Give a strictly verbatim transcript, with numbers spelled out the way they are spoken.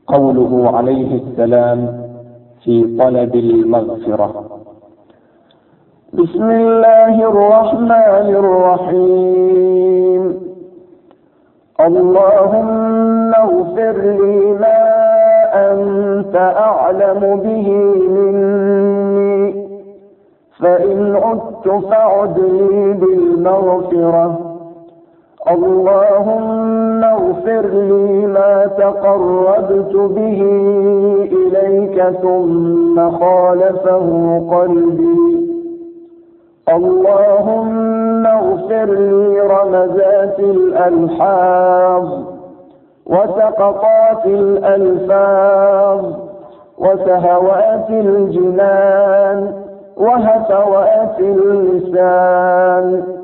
قوله عليه السلام في طلب المغفرة. بسم الله الرحمن الرحيم. اللهم اغفر لي ما أنت أعلم به مني، فإن عدت فاعد لي بالمغفرة. اللهم اغفر لي ما تقربت به إليك ثم خالفه قلبي. اللهم اغفر لي رمزات الألحاظ وسقطات الألفاظ وسهوات الجنان وهفوات اللسان.